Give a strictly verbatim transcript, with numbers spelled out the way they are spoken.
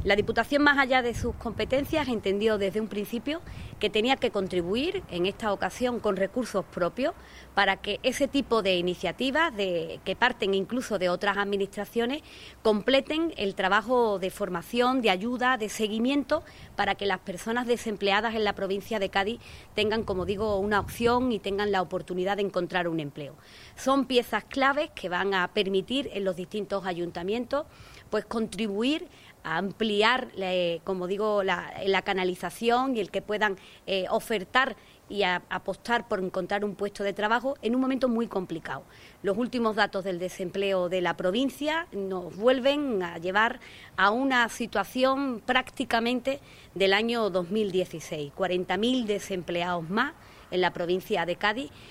La Diputación, más allá de sus competencias, entendió desde un principio que tenía que contribuir, en esta ocasión con recursos propios, para que ese tipo de iniciativas, de, que parten incluso de otras administraciones, completen el trabajo de formación, de ayuda, de seguimiento, para que las personas desempleadas en la provincia de Cádiz tengan, como digo, una opción y tengan la oportunidad de encontrar un empleo. Son piezas claves que van a permitir en los distintos ayuntamientos pues contribuir a ampliar, eh, como digo, la, la canalización y el que puedan eh, ofertar y a, apostar por encontrar un puesto de trabajo en un momento muy complicado. Los últimos datos del desempleo de la provincia nos vuelven a llevar a una situación prácticamente del año dos mil dieciséis, cuarenta mil desempleados más en la provincia de Cádiz,